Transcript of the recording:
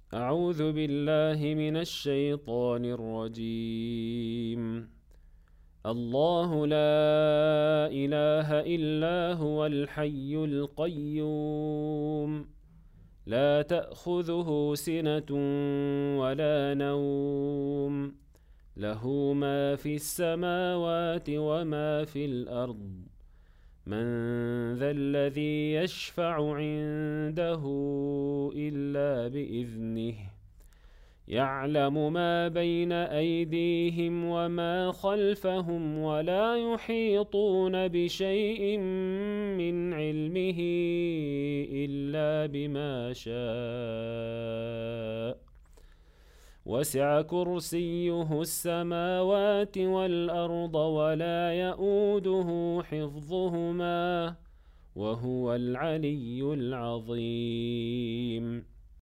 أعوذ بالله من الشيطان الرجيم. الله لا إله إلا هو الحي القيوم، لا تأخذه سنة ولا نوم، له ما في السماوات وما في الأرض. من ذا الذي يشفع عنده إلا بإذنه، يعلم ما بين أيديهم وما خلفهم، ولا يحيطون بشيء من علمه إلا بما شاء. وسع كرسيه السماوات والأرض ولا يئوده حفظهما وهو العلي العظيم.